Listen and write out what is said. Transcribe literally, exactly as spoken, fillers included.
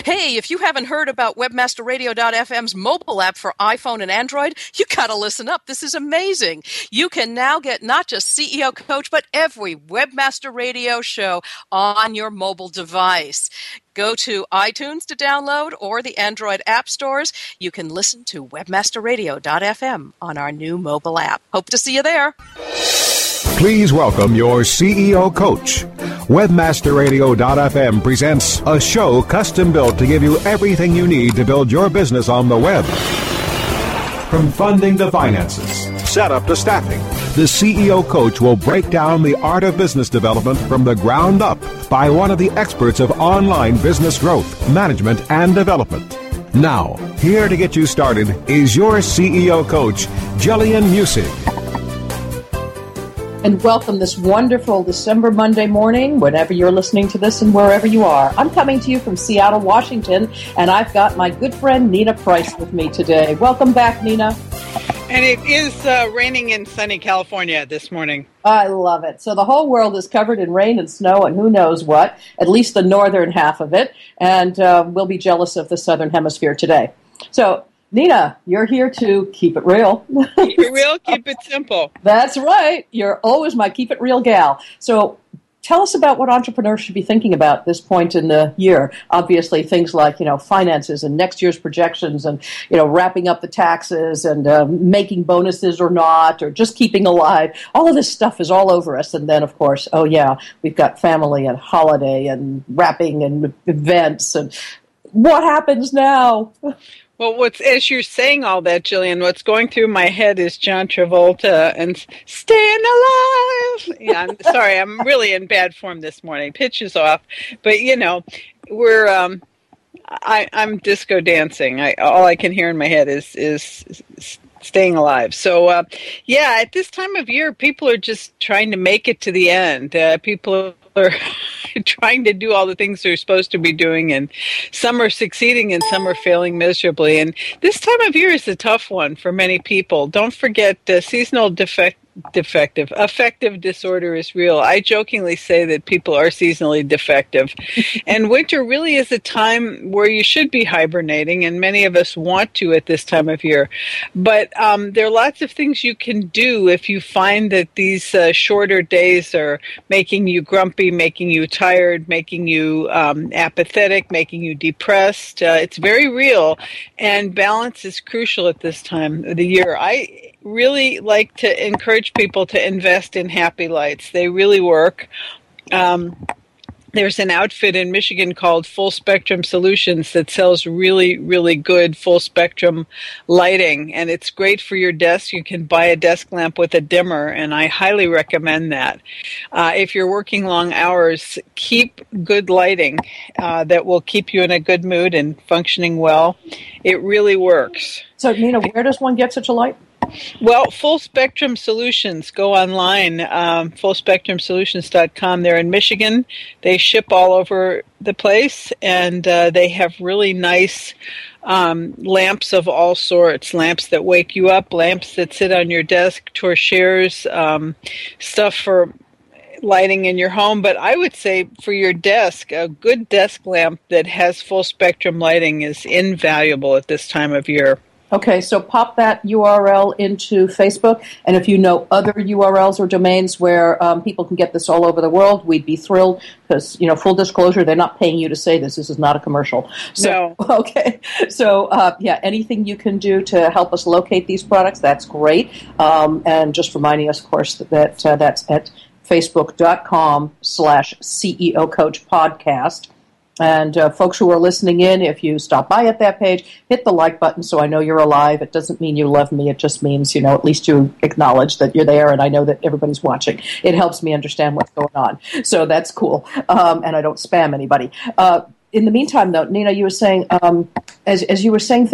Hey, if you haven't heard about webmaster radio dot f m's mobile app for iPhone and Android, you got to listen up. This is amazing. You can now get not just C E O Coach, but every Webmaster Radio show on your mobile device. Go to iTunes to download or the Android app stores. You can listen to webmaster radio dot f m on our new mobile app. Hope to see you there. Please welcome your C E O Coach. Webmaster Radio dot f m presents a show custom built to give you everything you need to build your business on the web. From funding to finances, setup to staffing, the C E O Coach will break down the art of business development from the ground up by one of the experts of online business growth, management, and development. Now, here to get you started is your C E O Coach, Jillian Muessig. And welcome this wonderful December Monday morning, whenever you're listening to this and wherever you are. I'm coming to you from Seattle, Washington, and I've got my good friend Nina Price with me today. Welcome back, Nina. And it is uh, raining in sunny California this morning. I love it. So the whole world is covered in rain and snow and who knows what, at least the northern half of it, and uh, we'll be jealous of the southern hemisphere today. So, Nina, you're here to keep it real. Keep it real, keep it simple. That's right. You're always my keep it real gal. So tell us about what entrepreneurs should be thinking about at this point in the year. Obviously, things like, you know, finances and next year's projections and, you know, wrapping up the taxes and uh, making bonuses or not, or just keeping alive. All of this stuff is all over us. And then, of course, oh, yeah, we've got family and holiday and wrapping and events. And what happens now? Well, what's as you're saying all that, Jillian, what's going through my head is John Travolta and Staying Alive. Yeah, I'm sorry, I'm really in bad form this morning. Pitch is off, but you know, we're um, I, I'm disco dancing. I all I can hear in my head is is. is Staying alive. So, uh, yeah, at this time of year, people are just trying to make it to the end. Uh, people are trying to do all the things they're supposed to be doing, and some are succeeding and some are failing miserably. And this time of year is a tough one for many people. Don't forget, uh, seasonal defect. Defective. Affective disorder is real. I jokingly say that people are seasonally defective. And winter really is a time where you should be hibernating, and many of us want to at this time of year. But um, there are lots of things you can do if you find that these uh, shorter days are making you grumpy, making you tired, making you um, apathetic, making you depressed. Uh, it's very real, and balance is crucial at this time of the year. I really like to encourage people to invest in Happy Lights. They really work. Um, there's an outfit in Michigan called Full Spectrum Solutions that sells really, really good full spectrum lighting, and it's great for your desk. You can buy a desk lamp with a dimmer, and I highly recommend that. Uh, if you're working long hours, keep good lighting uh, that will keep you in a good mood and functioning well. It really works. So, Nina, where does one get such a light? Well, Full Spectrum Solutions, go online, um, full spectrum solutions dot com. They're in Michigan. They ship all over the place, and uh, they have really nice um, lamps of all sorts, lamps that wake you up, lamps that sit on your desk, torchères, um, stuff for lighting in your home. But I would say for your desk, a good desk lamp that has full spectrum lighting is invaluable at this time of year. Okay, so pop that U R L into Facebook, and if you know other U R Ls or domains where um, people can get this all over the world, we'd be thrilled because, you know, full disclosure, they're not paying you to say this. This is not a commercial. So, no. Okay, so, uh, yeah, anything you can do to help us locate these products, that's great. Um, and just reminding us, of course, that uh, that's at facebook.com slash CEO Coach Podcast. And uh, folks who are listening in, if you stop by at that page, hit the like button so I know you're alive. It doesn't mean you love me. It just means, you know, at least you acknowledge that you're there and I know that everybody's watching. It helps me understand what's going on. So that's cool. Um, and I don't spam anybody. Uh, in the meantime, though, Nina, you were saying, um, as, as you were saying things